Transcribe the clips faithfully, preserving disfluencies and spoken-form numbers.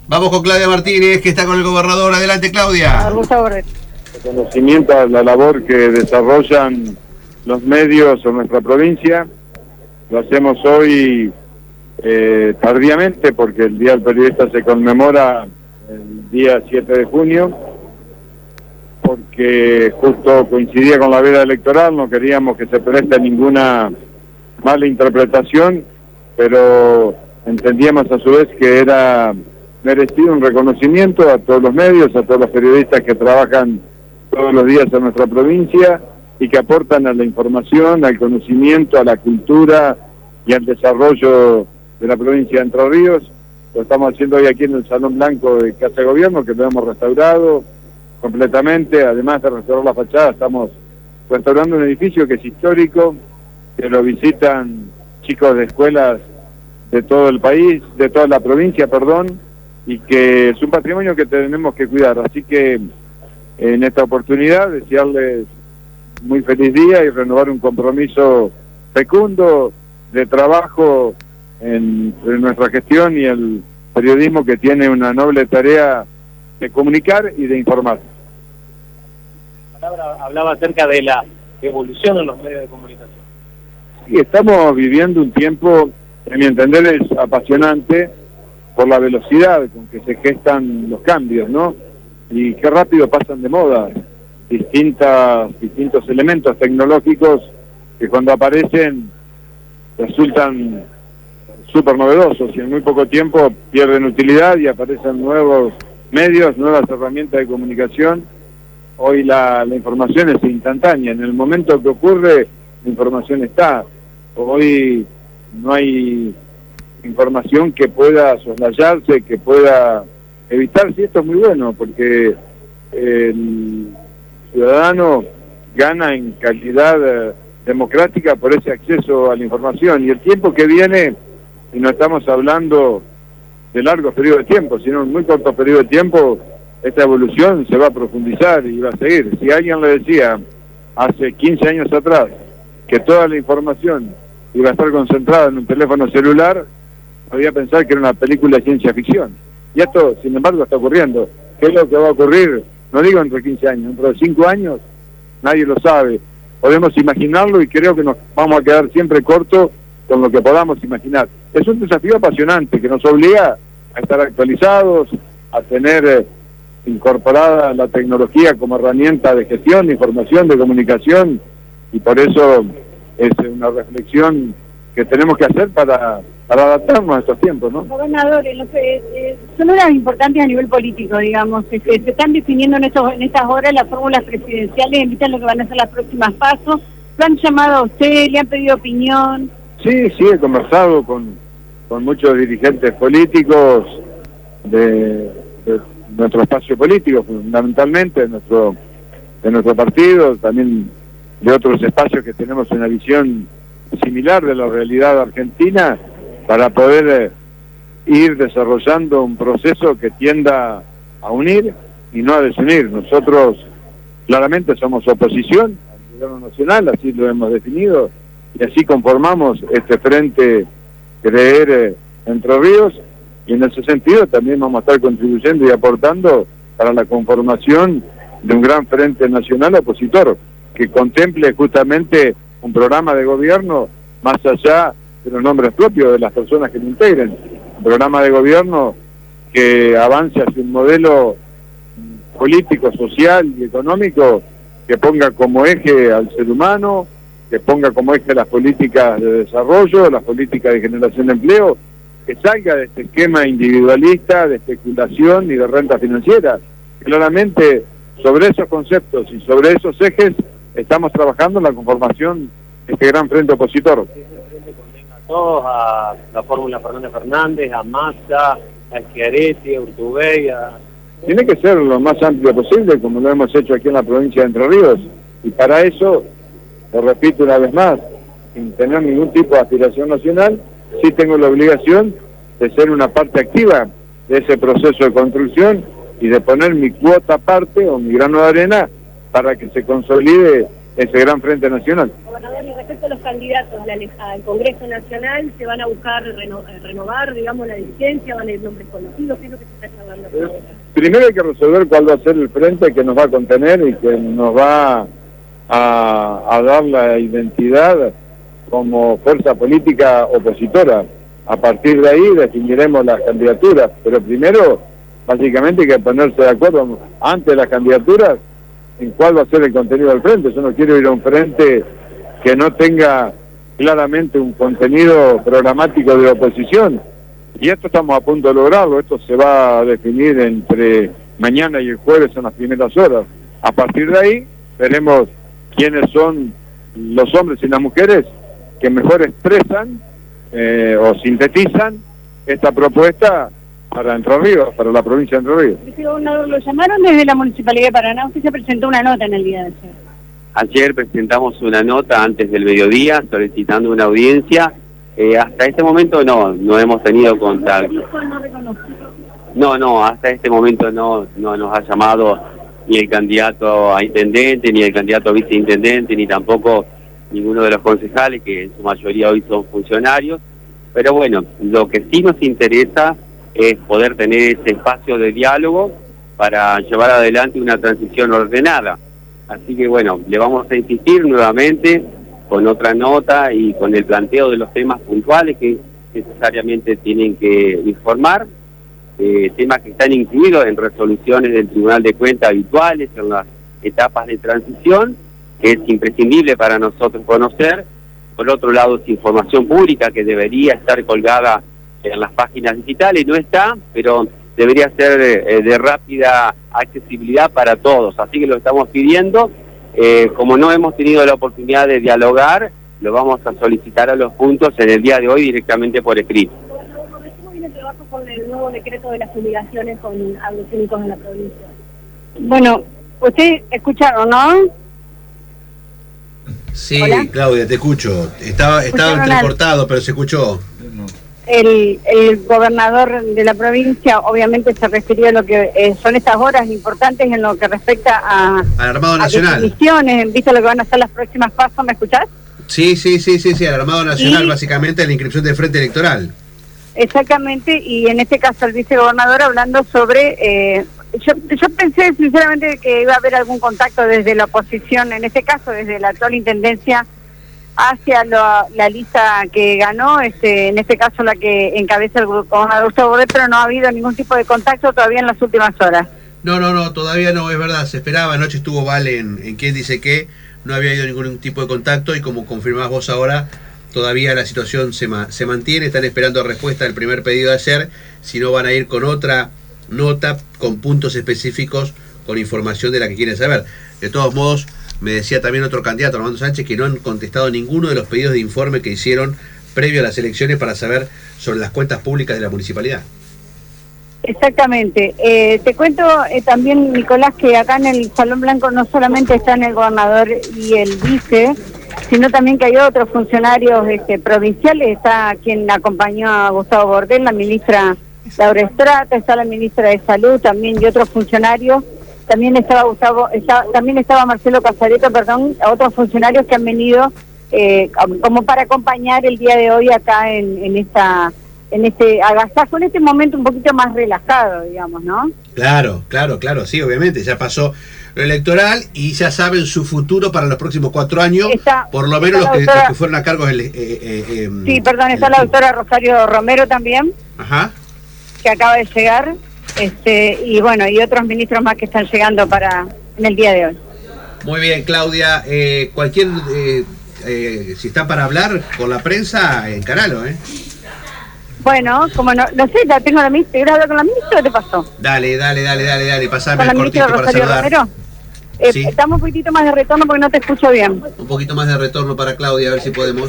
Vamos con Claudia Martínez, que está con el gobernador. Adelante, Claudia. Reconocimiento a la labor que desarrollan los medios en nuestra provincia. Lo hacemos hoy eh, tardíamente porque el Día del Periodista se conmemora el día siete de junio, porque justo coincidía con la veda electoral, no queríamos que se preste ninguna mala interpretación, pero entendíamos a su vez que era merecido un reconocimiento a todos los medios, a todos los periodistas que trabajan todos los días en nuestra provincia y que aportan a la información, al conocimiento, a la cultura y al desarrollo de la provincia de Entre Ríos. Lo estamos haciendo hoy aquí en el Salón Blanco de Casa de Gobierno, que lo hemos restaurado completamente. Además de restaurar la fachada, estamos restaurando un edificio que es histórico, que lo visitan chicos de escuelas de todo el país, de toda la provincia, perdón, y que es un patrimonio que tenemos que cuidar. Así que en esta oportunidad desearles muy feliz día y renovar un compromiso fecundo de trabajo en, en nuestra gestión y el periodismo, que tiene una noble tarea de comunicar y de informar. La palabra hablaba acerca de la evolución en los medios de comunicación. Sí, estamos viviendo un tiempo, en mi entender, es apasionante por la velocidad con que se gestan los cambios, ¿no? Y qué rápido pasan de moda distintas, distintos elementos tecnológicos que cuando aparecen resultan súper novedosos y en muy poco tiempo pierden utilidad y aparecen nuevos medios, nuevas herramientas de comunicación. Hoy la, la información es instantánea, en el momento que ocurre la información está. Hoy no hay información que pueda soslayarse, que pueda evitarse, y esto es muy bueno porque el ciudadano gana en calidad eh, democrática por ese acceso a la información, y el tiempo que viene, y no estamos hablando de largos periodos de tiempo, sino en muy cortos periodos de tiempo, esta evolución se va a profundizar y va a seguir. Si alguien le decía hace quince años atrás que toda la información iba a estar concentrada en un teléfono celular, podía pensar que era una película de ciencia ficción. Y esto, sin embargo, está ocurriendo. ¿Qué es lo que va a ocurrir? No digo entre quince años, dentro de cinco años, nadie lo sabe. Podemos imaginarlo y creo que nos vamos a quedar siempre cortos con lo que podamos imaginar. Es un desafío apasionante que nos obliga a estar actualizados, a tener eh, incorporada la tecnología como herramienta de gestión, de información, de comunicación, y por eso es una reflexión que tenemos que hacer para, para adaptarnos a estos tiempos, ¿no? Gobernador, en los, eh, eh, son horas importantes a nivel político, digamos. Este, se están definiendo en, estos, en estas horas las fórmulas presidenciales, invitan lo que van a ser las próximas pasos. ¿Lo han llamado a usted? ¿Le han pedido opinión? Sí, sí, he conversado con, con muchos dirigentes políticos de, de nuestro espacio político, fundamentalmente de nuestro, de nuestro partido, también de otros espacios que tenemos una visión similar de la realidad argentina, para poder eh, ir desarrollando un proceso que tienda a unir y no a desunir. Nosotros claramente somos oposición al gobierno nacional, así lo hemos definido, y así conformamos este frente Creer eh, Entre Ríos, y en ese sentido también vamos a estar contribuyendo y aportando para la conformación de un gran frente nacional opositor, que contemple justamente un programa de gobierno más allá de los nombres propios de las personas que lo integren, un programa de gobierno que avance hacia un modelo político, social y económico que ponga como eje al ser humano, que ponga como eje las políticas de desarrollo, las políticas de generación de empleo, que salga de este esquema individualista, de especulación y de renta financiera. Claramente, sobre esos conceptos y sobre esos ejes estamos trabajando en la conformación de este gran frente opositor. A todos, a la fórmula Fernández Fernández, a Massa, a Schiaretti, a Urtubey, a... Tiene que ser lo más amplio posible, como lo hemos hecho aquí en la provincia de Entre Ríos, y para eso, lo repito una vez más, sin tener ningún tipo de aspiración nacional, sí tengo la obligación de ser una parte activa de ese proceso de construcción y de poner mi cuota aparte o mi grano de arena para que se consolide ese gran frente nacional. Gobernador, y respecto a los candidatos al Congreso Nacional, ¿se van a buscar reno, renovar, digamos, la licencia? ¿Van a ir nombres conocidos? ¿Qué es lo que se está hablando? Eh, primero hay que resolver cuál va a ser el frente que nos va a contener y que nos va a, a dar la identidad como fuerza política opositora. A partir de ahí definiremos las candidaturas, pero primero, básicamente, hay que ponerse de acuerdo antes de las candidaturas en cuál va a ser el contenido del frente. Yo no quiero ir a un frente que no tenga claramente un contenido programático de oposición, y esto estamos a punto de lograrlo. Esto se va a definir entre mañana y el jueves en las primeras horas. A partir de ahí veremos quiénes son los hombres y las mujeres que mejor expresan eh, o sintetizan esta propuesta para Entre Ríos, para la provincia de Entre Ríos. Gobernador, lo llamaron desde la Municipalidad de Paraná. Usted se presentó una nota en el día de ayer. Ayer presentamos una nota antes del mediodía solicitando una audiencia. Eh, hasta este momento no, no hemos tenido contacto. No, no, hasta este momento no, no nos ha llamado ni el candidato a intendente, ni el candidato a viceintendente, ni tampoco ninguno de los concejales, que en su mayoría hoy son funcionarios. Pero bueno, lo que sí nos interesa es poder tener ese espacio de diálogo para llevar adelante una transición ordenada. Así que bueno, le vamos a insistir nuevamente con otra nota y con el planteo de los temas puntuales que necesariamente tienen que informar, eh, temas que están incluidos en resoluciones del Tribunal de Cuentas habituales en las etapas de transición, que es imprescindible para nosotros conocer. Por otro lado, es información pública que debería estar colgada en las páginas digitales, no está, pero debería ser de, de rápida accesibilidad para todos, así que lo estamos pidiendo. Eh, como no hemos tenido la oportunidad de dialogar, lo vamos a solicitar a los puntos en el día de hoy directamente por escrito. ¿Cómo viene el trabajo con el nuevo decreto de las fumigaciones con agroquímicos en la provincia? Bueno, usted escucharon, ¿no? Sí, ¿Hola? Claudia, te escucho. Estaba, estaba entrecortado, pero se escuchó. El, el gobernador de la provincia obviamente se refirió a lo que eh, son estas horas importantes en lo que respecta a... Al Armado a Nacional. definiciones, en vista de lo que van a ser las próximas pasos, ¿me escuchás? Sí, sí, sí, sí, sí, al Armado Nacional, Y- básicamente la inscripción del Frente Electoral. Exactamente, y en este caso el vicegobernador hablando sobre... Eh, yo, yo pensé sinceramente que iba a haber algún contacto desde la oposición, en este caso desde la actual intendencia, hacia la, la lista que ganó, este, en este caso la que encabeza el gobernador Gustavo Bordet, pero no ha habido ningún tipo de contacto todavía en las últimas horas. No, no, no, todavía no, es verdad, se esperaba. Anoche estuvo Vale en, en Quién Dice Qué, no había habido ningún tipo de contacto y como confirmás vos ahora, todavía la situación se, ma se mantiene, están esperando respuesta del primer pedido de ayer, si no van a ir con otra nota con puntos específicos, con información de la que quieren saber. De todos modos, me decía también otro candidato, Armando Sánchez, que no han contestado ninguno de los pedidos de informe que hicieron previo a las elecciones para saber sobre las cuentas públicas de la municipalidad. Exactamente. Eh, te cuento eh, también, Nicolás, que acá en el Salón Blanco no solamente están el gobernador y el vice, sino también que hay otros funcionarios este, provinciales. Está quien acompañó a Gustavo Bordet, la ministra Laura Estrata, está la ministra de Salud también y otros funcionarios. También estaba Gustavo, estaba, también estaba Marcelo Casareto, perdón, otros funcionarios que han venido eh, como para acompañar el día de hoy acá en, en esta en este agasajo, en este momento un poquito más relajado, digamos, ¿no? Claro, claro, claro, sí, obviamente, ya pasó lo electoral y ya saben su futuro para los próximos cuatro años, Está- por lo menos los está que, la doctora- los que fueron a cargo del... Eh, eh, eh, Sí, perdón, está el- la doctora Rosario Romero también, Ajá. que acaba de llegar, este y bueno, y otros ministros más que están llegando para en el día de hoy. Muy bien, Claudia, eh, cualquier... Eh, eh, si está para hablar con la prensa, encaralo, ¿eh? Bueno, como no, no sé, ya tengo la ministra, ¿querés hablar con la ministra o te pasó? Dale, dale, dale, dale, dale, pasame Con la el ministra cortito para Rosario saludar. Romero. Eh, Sí. Estamos un poquitito más de retorno porque no te escucho bien. Un poquito más de retorno para Claudia, a ver si podemos.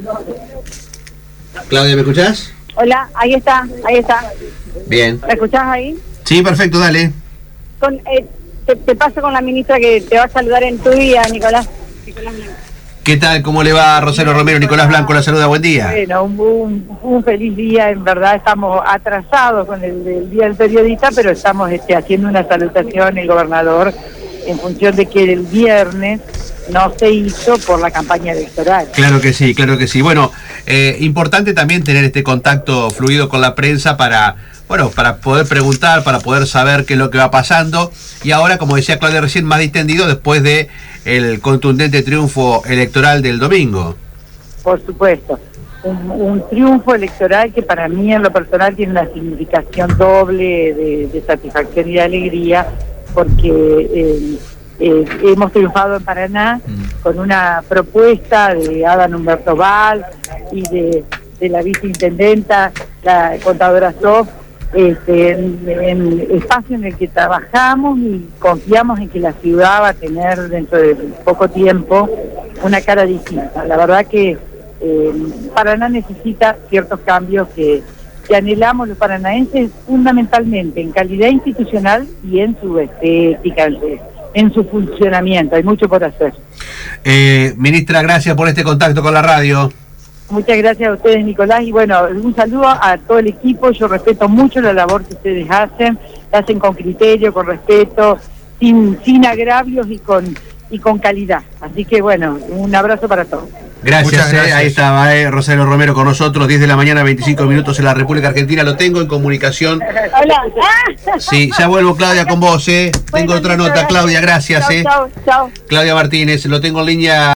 Claudia, ¿me escuchás? Hola, ahí está, ahí está. Bien. ¿Me escuchás ahí? Sí, perfecto, dale. Con, eh, te, te paso con la ministra que te va a saludar en tu día, Nicolás. Nicolás Blanco. ¿Qué tal? ¿Cómo le va Rosario Romero? Nicolás Blanco la saluda, buen día. Bueno, un, un, un feliz día, en verdad estamos atrasados con el, el Día del Periodista, pero estamos este, haciendo una salutación el gobernador en función de que el viernes no se hizo por la campaña electoral. Claro que sí, claro que sí. Bueno, eh, importante también tener este contacto fluido con la prensa para, bueno, para poder preguntar, para poder saber qué es lo que va pasando. Y ahora, como decía Claudia recién, más distendido después de el contundente triunfo electoral del domingo. Por supuesto. Un, un triunfo electoral que para mí en lo personal tiene una significación doble de, de satisfacción y de alegría, porque eh, eh, hemos triunfado en Paraná mm. con una propuesta de Adán Humberto Val y de, de la viceintendenta, la contadora Sof, este, en, en espacio en el que trabajamos y confiamos en que la ciudad va a tener dentro de poco tiempo una cara distinta. La verdad que Eh, Paraná necesita ciertos cambios que, que anhelamos los paranaenses fundamentalmente en calidad institucional y en su estética, en su, en su funcionamiento. Hay mucho por hacer. Eh, ministra, gracias por este contacto con la radio. Muchas gracias a ustedes, Nicolás, y bueno, un saludo a todo el equipo. Yo respeto mucho la labor que ustedes hacen, la hacen con criterio, con respeto, sin, sin agravios y con, y con calidad. Así que bueno, un abrazo para todos. Gracias, eh, gracias. Ahí estaba eh, Rosario Romero con nosotros, diez de la mañana, veinticinco minutos en la República Argentina. Lo tengo en comunicación. Hola. Sí, ya vuelvo, Claudia, con vos, eh. Tengo bueno, otra nota, Claudia, gracias, chau, eh. Chau, chau. Claudia Martínez, lo tengo en línea.